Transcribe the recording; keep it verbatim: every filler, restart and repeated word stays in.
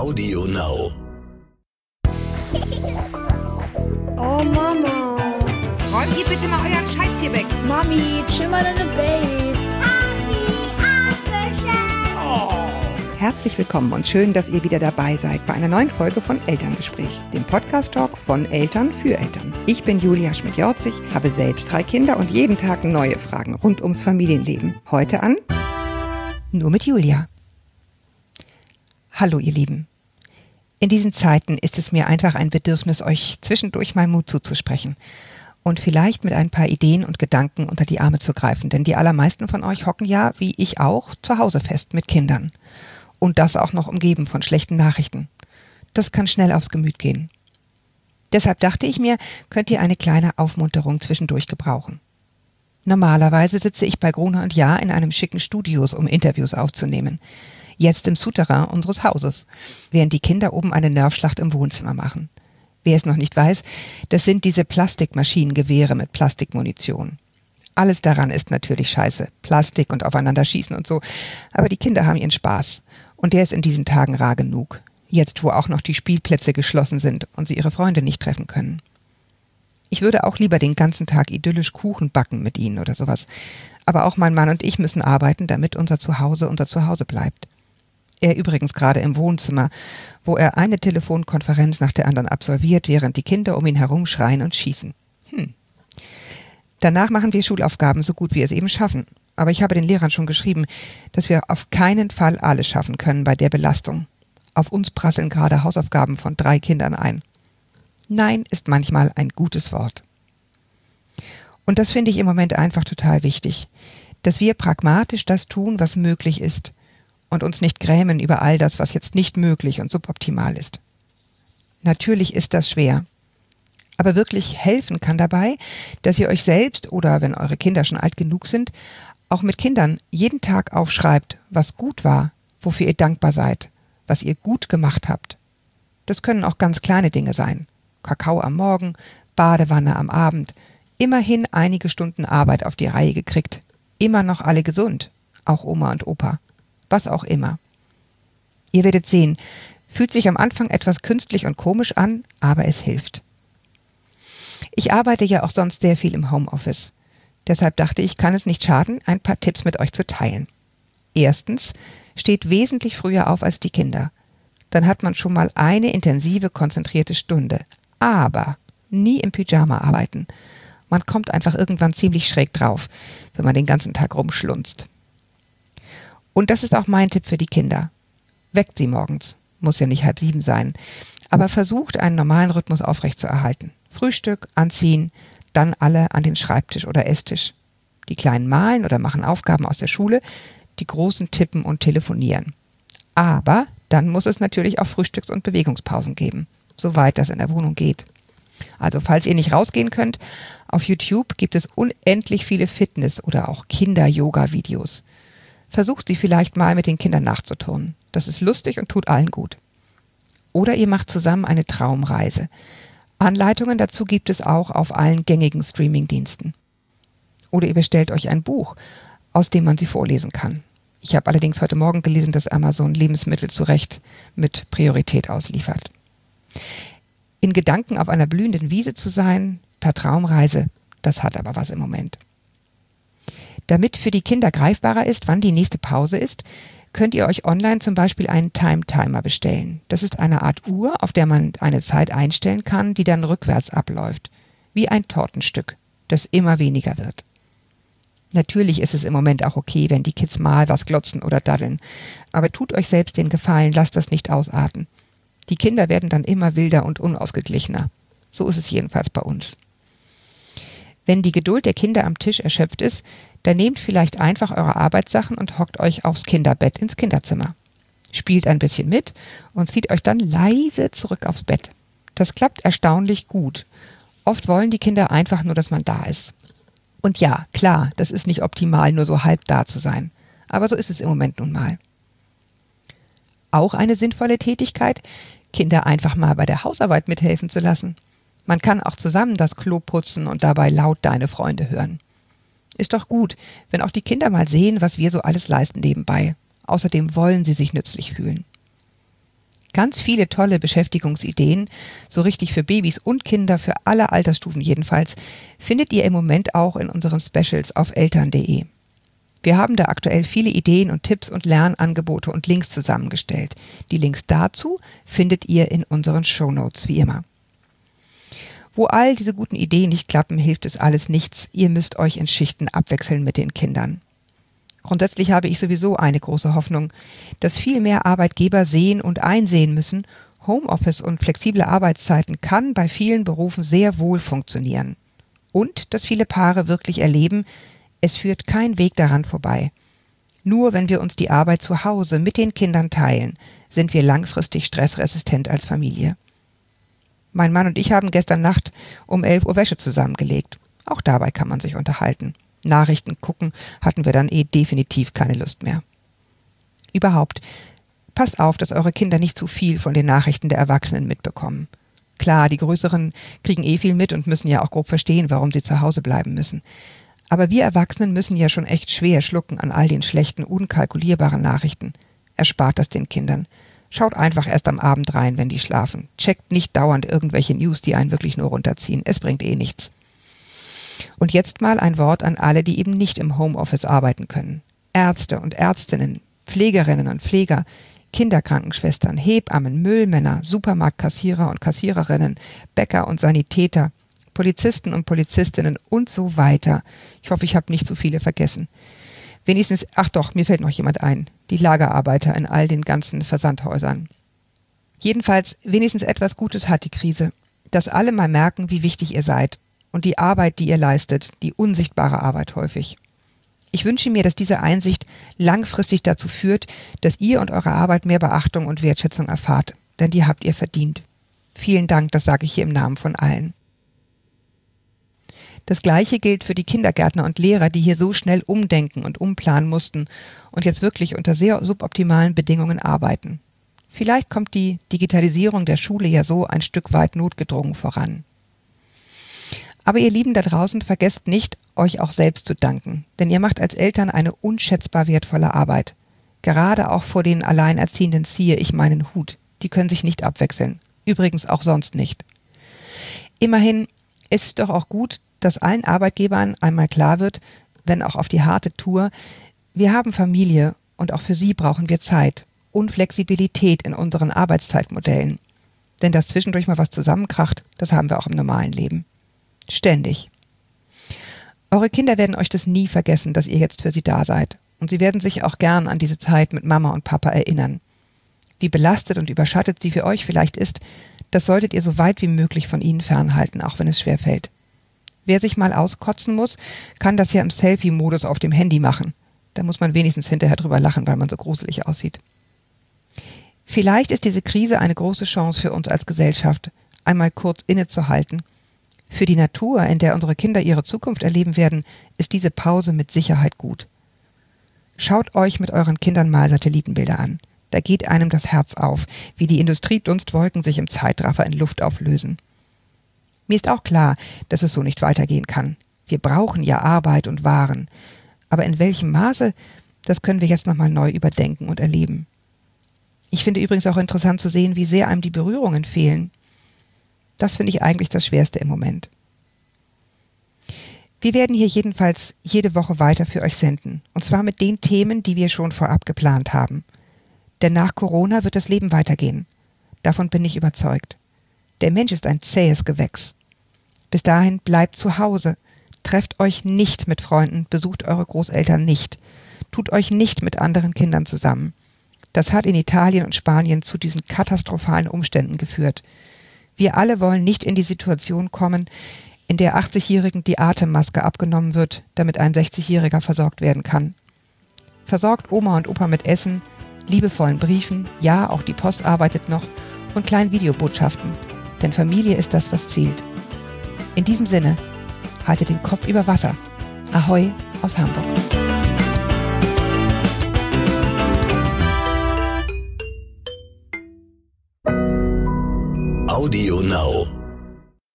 Audio Now. Oh Mama. Räumt ihr bitte mal euren Scheiß hier weg. Mami, chill mal deine Base. Herzlich willkommen und schön, dass ihr wieder dabei seid bei einer neuen Folge von Elterngespräch, dem Podcast-Talk von Eltern für Eltern. Ich bin Julia Schmidt-Jorzig, habe selbst drei Kinder und jeden Tag neue Fragen rund ums Familienleben. Heute an Nur mit Julia. Hallo ihr Lieben. In diesen Zeiten ist es mir einfach ein Bedürfnis, euch zwischendurch mal Mut zuzusprechen und vielleicht mit ein paar Ideen und Gedanken unter die Arme zu greifen, denn die allermeisten von euch hocken ja, wie ich auch, zu Hause fest mit Kindern. Und das auch noch umgeben von schlechten Nachrichten. Das kann schnell aufs Gemüt gehen. Deshalb dachte ich mir, könnt ihr eine kleine Aufmunterung zwischendurch gebrauchen. Normalerweise sitze ich bei Gruner und Jahr in einem schicken Studios, um Interviews aufzunehmen. Jetzt im Souterrain unseres Hauses, während die Kinder oben eine Nervschlacht im Wohnzimmer machen. Wer es noch nicht weiß, das sind diese Plastikmaschinengewehre mit Plastikmunition. Alles daran ist natürlich scheiße, Plastik und aufeinander schießen und so, aber die Kinder haben ihren Spaß. Und der ist in diesen Tagen rar genug. Jetzt, wo auch noch die Spielplätze geschlossen sind und sie ihre Freunde nicht treffen können. Ich würde auch lieber den ganzen Tag idyllisch Kuchen backen mit ihnen oder sowas. Aber auch mein Mann und ich müssen arbeiten, damit unser Zuhause unser Zuhause bleibt. Er übrigens gerade im Wohnzimmer, wo er eine Telefonkonferenz nach der anderen absolviert, während die Kinder um ihn herum schreien und schießen. Hm. Danach machen wir Schulaufgaben so gut wir es eben schaffen. Aber ich habe den Lehrern schon geschrieben, dass wir auf keinen Fall alles schaffen können bei der Belastung. Auf uns prasseln gerade Hausaufgaben von drei Kindern ein. Nein ist manchmal ein gutes Wort. Und das finde ich im Moment einfach total wichtig, dass wir pragmatisch das tun, was möglich ist und uns nicht grämen über all das, was jetzt nicht möglich und suboptimal ist. Natürlich ist das schwer. Aber wirklich helfen kann dabei, dass ihr euch selbst oder, wenn eure Kinder schon alt genug sind, auch mit Kindern jeden Tag aufschreibt, was gut war, wofür ihr dankbar seid, was ihr gut gemacht habt. Das können auch ganz kleine Dinge sein. Kakao am Morgen, Badewanne am Abend, immerhin einige Stunden Arbeit auf die Reihe gekriegt, immer noch alle gesund, auch Oma und Opa, was auch immer. Ihr werdet sehen, fühlt sich am Anfang etwas künstlich und komisch an, aber es hilft. Ich arbeite ja auch sonst sehr viel im Homeoffice. Deshalb dachte ich, kann es nicht schaden, ein paar Tipps mit euch zu teilen. Erstens, steht wesentlich früher auf als die Kinder. Dann hat man schon mal eine intensive, konzentrierte Stunde. Aber nie im Pyjama arbeiten. Man kommt einfach irgendwann ziemlich schräg drauf, wenn man den ganzen Tag rumschlunzt. Und das ist auch mein Tipp für die Kinder. Weckt sie morgens. Muss ja nicht halb sieben sein. Aber versucht, einen normalen Rhythmus aufrechtzuerhalten. Frühstück, anziehen, dann alle an den Schreibtisch oder Esstisch. Die Kleinen malen oder machen Aufgaben aus der Schule, die Großen tippen und telefonieren. Aber dann muss es natürlich auch Frühstücks- und Bewegungspausen geben, soweit das in der Wohnung geht. Also falls ihr nicht rausgehen könnt, auf YouTube gibt es unendlich viele Fitness- oder auch Kinder-Yoga-Videos. Versucht sie vielleicht mal mit den Kindern nachzuturnen. Das ist lustig und tut allen gut. Oder ihr macht zusammen eine Traumreise. Anleitungen dazu gibt es auch auf allen gängigen Streamingdiensten. Oder ihr bestellt euch ein Buch, aus dem man sie vorlesen kann. Ich habe allerdings heute Morgen gelesen, dass Amazon Lebensmittel zu Recht mit Priorität ausliefert. In Gedanken auf einer blühenden Wiese zu sein, per Traumreise, das hat aber was im Moment. Damit für die Kinder greifbarer ist, wann die nächste Pause ist, könnt ihr euch online zum Beispiel einen Time-Timer bestellen. Das ist eine Art Uhr, auf der man eine Zeit einstellen kann, die dann rückwärts abläuft. Wie ein Tortenstück, das immer weniger wird. Natürlich ist es im Moment auch okay, wenn die Kids mal was glotzen oder daddeln. Aber tut euch selbst den Gefallen, lasst das nicht ausarten. Die Kinder werden dann immer wilder und unausgeglichener. So ist es jedenfalls bei uns. Wenn die Geduld der Kinder am Tisch erschöpft ist, dann nehmt vielleicht einfach eure Arbeitssachen und hockt euch aufs Kinderbett ins Kinderzimmer. Spielt ein bisschen mit und zieht euch dann leise zurück aufs Bett. Das klappt erstaunlich gut. Oft wollen die Kinder einfach nur, dass man da ist. Und ja, klar, das ist nicht optimal, nur so halb da zu sein. Aber so ist es im Moment nun mal. Auch eine sinnvolle Tätigkeit, Kinder einfach mal bei der Hausarbeit mithelfen zu lassen. Man kann auch zusammen das Klo putzen und dabei laut Deine Freunde hören. Ist doch gut, wenn auch die Kinder mal sehen, was wir so alles leisten nebenbei. Außerdem wollen sie sich nützlich fühlen. Ganz viele tolle Beschäftigungsideen, so richtig für Babys und Kinder, für alle Altersstufen jedenfalls, findet ihr im Moment auch in unseren Specials auf eltern punkt de. Wir haben da aktuell viele Ideen und Tipps und Lernangebote und Links zusammengestellt. Die Links dazu findet ihr in unseren Shownotes wie immer. Wo all diese guten Ideen nicht klappen, hilft es alles nichts. Ihr müsst euch in Schichten abwechseln mit den Kindern. Grundsätzlich habe ich sowieso eine große Hoffnung, dass viel mehr Arbeitgeber sehen und einsehen müssen, Homeoffice und flexible Arbeitszeiten kann bei vielen Berufen sehr wohl funktionieren. Und dass viele Paare wirklich erleben, es führt kein Weg daran vorbei. Nur wenn wir uns die Arbeit zu Hause mit den Kindern teilen, sind wir langfristig stressresistent als Familie. Mein Mann und ich haben gestern Nacht um elf Uhr Wäsche zusammengelegt. Auch dabei kann man sich unterhalten. Nachrichten gucken hatten wir dann eh definitiv keine Lust mehr. Überhaupt, passt auf, dass eure Kinder nicht zu viel von den Nachrichten der Erwachsenen mitbekommen. Klar, die Größeren kriegen eh viel mit und müssen ja auch grob verstehen, warum sie zu Hause bleiben müssen. Aber wir Erwachsenen müssen ja schon echt schwer schlucken an all den schlechten, unkalkulierbaren Nachrichten. Erspart das den Kindern. Schaut einfach erst am Abend rein, wenn die schlafen. Checkt nicht dauernd irgendwelche News, die einen wirklich nur runterziehen. Es bringt eh nichts. Und jetzt mal ein Wort an alle, die eben nicht im Homeoffice arbeiten können. Ärzte und Ärztinnen, Pflegerinnen und Pfleger, Kinderkrankenschwestern, Hebammen, Müllmänner, Supermarktkassierer und Kassiererinnen, Bäcker und Sanitäter, Polizisten und Polizistinnen und so weiter. Ich hoffe, ich habe nicht so viele vergessen. Wenigstens, ach doch, mir fällt noch jemand ein, die Lagerarbeiter in all den ganzen Versandhäusern. Jedenfalls, wenigstens etwas Gutes hat die Krise, dass alle mal merken, wie wichtig ihr seid. Und die Arbeit, die ihr leistet, die unsichtbare Arbeit häufig. Ich wünsche mir, dass diese Einsicht langfristig dazu führt, dass ihr und eure Arbeit mehr Beachtung und Wertschätzung erfahrt, denn die habt ihr verdient. Vielen Dank, das sage ich hier im Namen von allen. Das Gleiche gilt für die Kindergärtner und Lehrer, die hier so schnell umdenken und umplanen mussten und jetzt wirklich unter sehr suboptimalen Bedingungen arbeiten. Vielleicht kommt die Digitalisierung der Schule ja so ein Stück weit notgedrungen voran. Aber ihr Lieben da draußen, vergesst nicht, euch auch selbst zu danken, denn ihr macht als Eltern eine unschätzbar wertvolle Arbeit. Gerade auch vor den Alleinerziehenden ziehe ich meinen Hut. Die können sich nicht abwechseln. Übrigens auch sonst nicht. Immerhin ist es doch auch gut, dass allen Arbeitgebern einmal klar wird, wenn auch auf die harte Tour, wir haben Familie und auch für sie brauchen wir Zeit und Flexibilität in unseren Arbeitszeitmodellen. Denn dass zwischendurch mal was zusammenkracht, das haben wir auch im normalen Leben. Ständig. Eure Kinder werden euch das nie vergessen, dass ihr jetzt für sie da seid. Und sie werden sich auch gern an diese Zeit mit Mama und Papa erinnern. Wie belastet und überschattet sie für euch vielleicht ist, das solltet ihr so weit wie möglich von ihnen fernhalten, auch wenn es schwerfällt. Wer sich mal auskotzen muss, kann das ja im Selfie-Modus auf dem Handy machen. Da muss man wenigstens hinterher drüber lachen, weil man so gruselig aussieht. Vielleicht ist diese Krise eine große Chance für uns als Gesellschaft, einmal kurz innezuhalten. Für die Natur, in der unsere Kinder ihre Zukunft erleben werden, ist diese Pause mit Sicherheit gut. Schaut euch mit euren Kindern mal Satellitenbilder an. Da geht einem das Herz auf, wie die Industriedunstwolken sich im Zeitraffer in Luft auflösen. Mir ist auch klar, dass es so nicht weitergehen kann. Wir brauchen ja Arbeit und Waren. Aber in welchem Maße, das können wir jetzt nochmal neu überdenken und erleben. Ich finde übrigens auch interessant zu sehen, wie sehr einem die Berührungen fehlen. Das finde ich eigentlich das Schwerste im Moment. Wir werden hier jedenfalls jede Woche weiter für euch senden. Und zwar mit den Themen, die wir schon vorab geplant haben. Denn nach Corona wird das Leben weitergehen. Davon bin ich überzeugt. Der Mensch ist ein zähes Gewächs. Bis dahin bleibt zu Hause. Trefft euch nicht mit Freunden, besucht eure Großeltern nicht. Tut euch nicht mit anderen Kindern zusammen. Das hat in Italien und Spanien zu diesen katastrophalen Umständen geführt. Wir alle wollen nicht in die Situation kommen, in der achtzigjährigen die Atemmaske abgenommen wird, damit ein sechzigjähriger versorgt werden kann. Versorgt Oma und Opa mit Essen, liebevollen Briefen, ja, auch die Post arbeitet noch, und kleinen Videobotschaften. Denn Familie ist das, was zählt. In diesem Sinne, haltet den Kopf über Wasser. Ahoi aus Hamburg. Audio Now.